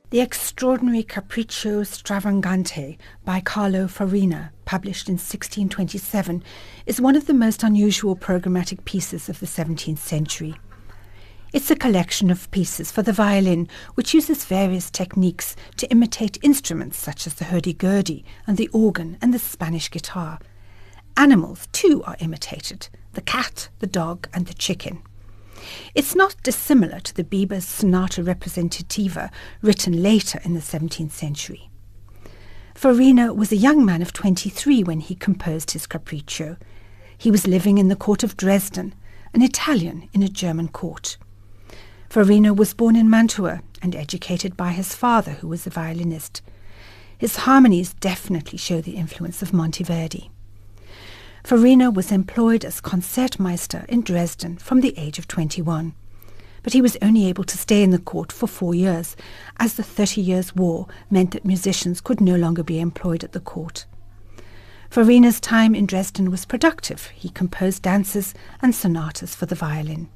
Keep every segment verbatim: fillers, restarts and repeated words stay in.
The extraordinary Capriccio Stravagante by Carlo Farina, published in sixteen twenty-seven, is one of the most unusual programmatic pieces of the seventeenth century. It's a collection of pieces for the violin which uses various techniques to imitate instruments such as the hurdy-gurdy and the organ and the Spanish guitar. Animals, too, are imitated: the cat, the dog, and the chicken. It's not dissimilar to the Biber's Sonata Representativa, written later in the seventeenth century. Farina was a young man of twenty-three when he composed his Capriccio. He was living in the court of Dresden, an Italian in a German court. Farina was born in Mantua and educated by his father, who was a violinist. His harmonies definitely show the influence of Monteverdi. Farina was employed as Concertmeister in Dresden from the age of twenty-one, but he was only able to stay in the court for four years, as the Thirty Years' War meant that musicians could no longer be employed at the court. Farina's time in Dresden was productive. He composed dances and sonatas for the violin.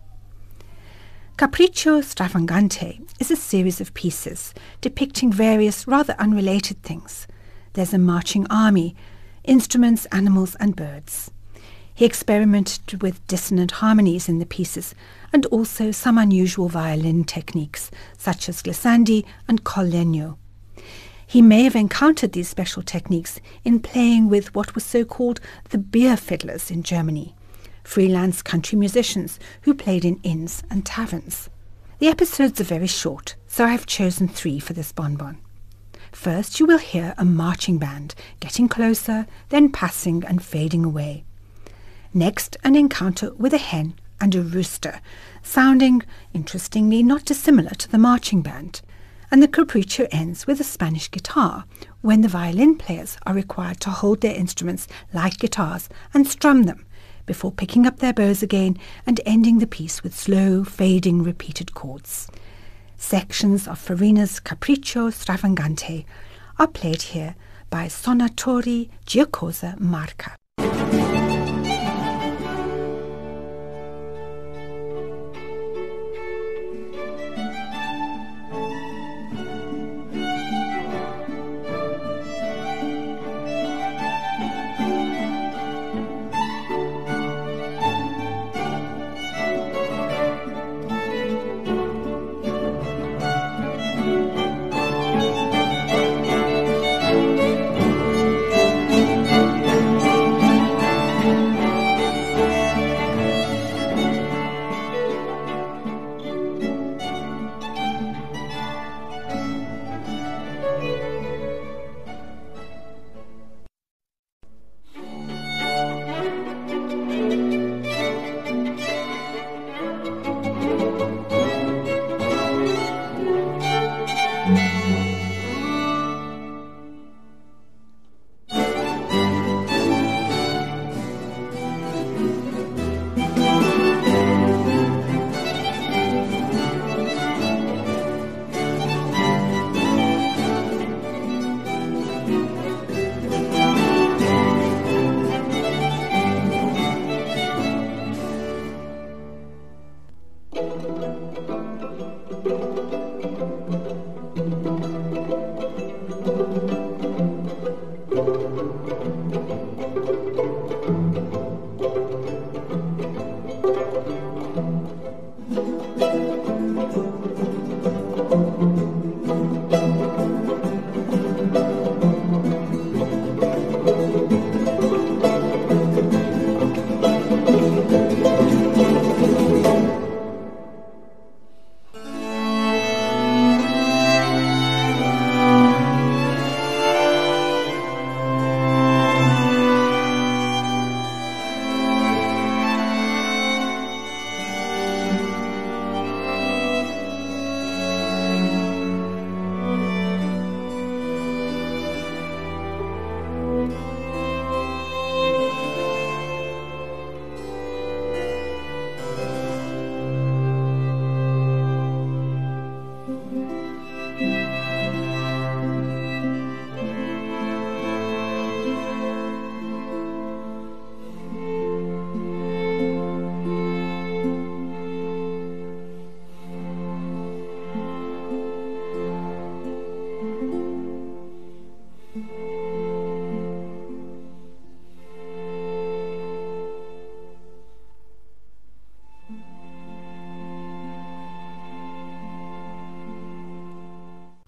Capriccio Stravagante is a series of pieces depicting various rather unrelated things. There's a marching army, instruments, animals, and birds. He experimented with dissonant harmonies in the pieces and also some unusual violin techniques, such as glissandi and col legno. He may have encountered these special techniques in playing with what was so-called the beer fiddlers in Germany, freelance country musicians who played in inns and taverns. The episodes are very short, so I have chosen three for this bonbon. First, you will hear a marching band getting closer, then passing and fading away. Next, an encounter with a hen and a rooster, sounding, interestingly, not dissimilar to the marching band. And the Capriccio ends with a Spanish guitar, when the violin players are required to hold their instruments like guitars and strum them, before picking up their bows again and ending the piece with slow, fading, repeated chords. Sections of Farina's Capriccio Stravagante are played here by Sonatori Giacosa Marca.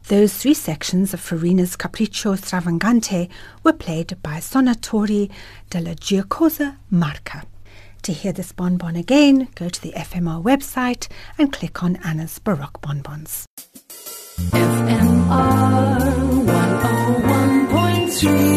Those three sections of Farina's Capriccio Stravagante were played by Suonatori della Giocosa Marca. To hear this bonbon again, go to the F M R website and click on Anna's Baroque Bonbons. F M R one oh one point three